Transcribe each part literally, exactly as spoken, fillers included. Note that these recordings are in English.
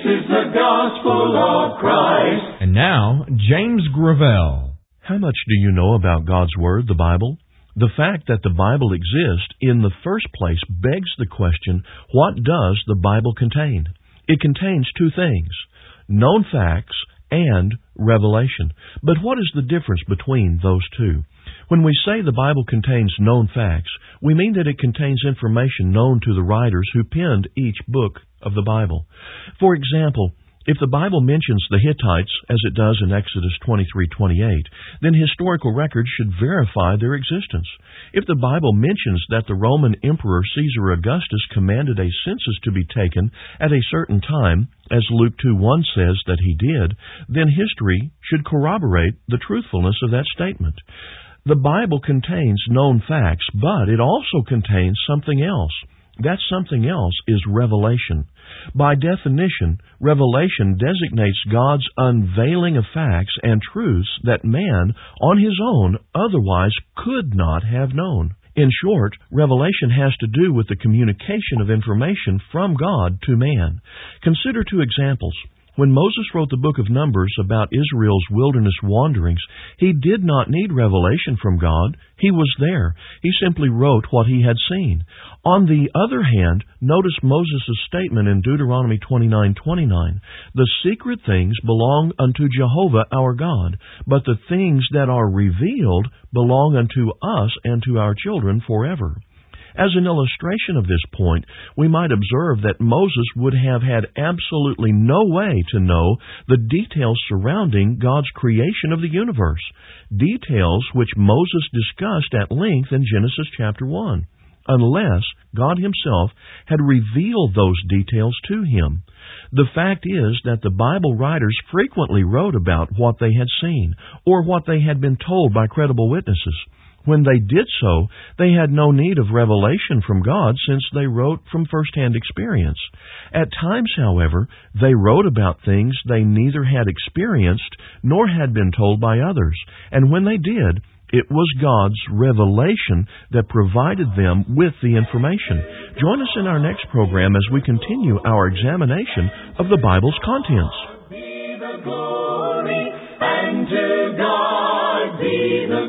is the gospel of Christ. And now, James Gravel. How much do you know about God's Word, the Bible? The fact that the Bible exists in the first place begs the question, what does the Bible contain? It contains two things, known facts and revelation. But what is the difference between those two? When we say the Bible contains known facts, we mean that it contains information known to the writers who penned each book of the Bible. For example, if the Bible mentions the Hittites, as it does in Exodus twenty-three twenty-eight, then historical records should verify their existence. If the Bible mentions that the Roman Emperor Caesar Augustus commanded a census to be taken at a certain time, as Luke two one says that he did, then history should corroborate the truthfulness of that statement. The Bible contains known facts, but it also contains something else. That something else is revelation. By definition, revelation designates God's unveiling of facts and truths that man, on his own, otherwise could not have known. In short, revelation has to do with the communication of information from God to man. Consider two examples. When Moses wrote the book of Numbers about Israel's wilderness wanderings, he did not need revelation from God. He was there. He simply wrote what he had seen. On the other hand, notice Moses' statement in Deuteronomy twenty-nine twenty-nine. The secret things belong unto Jehovah our God, but the things that are revealed belong unto us and to our children forever. As an illustration of this point, we might observe that Moses would have had absolutely no way to know the details surrounding God's creation of the universe, details which Moses discussed at length in Genesis chapter one, unless God himself had revealed those details to him. The fact is that the Bible writers frequently wrote about what they had seen, or what they had been told by credible witnesses. When they did so, they had no need of revelation from God since they wrote from first-hand experience. At times, however, they wrote about things they neither had experienced nor had been told by others. And when they did, it was God's revelation that provided them with the information. Join us in our next program as we continue our examination of the Bible's contents. Be the glory, and to God be the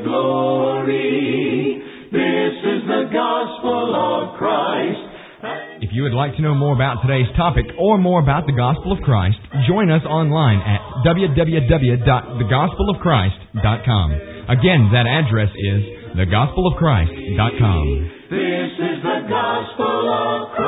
glory. This is the gospel of Christ. If you would like to know more about today's topic or more about the gospel of Christ, join us online at w w w dot the gospel of christ dot com. Again, that address is the gospel of christ dot com. This is the gospel of Christ.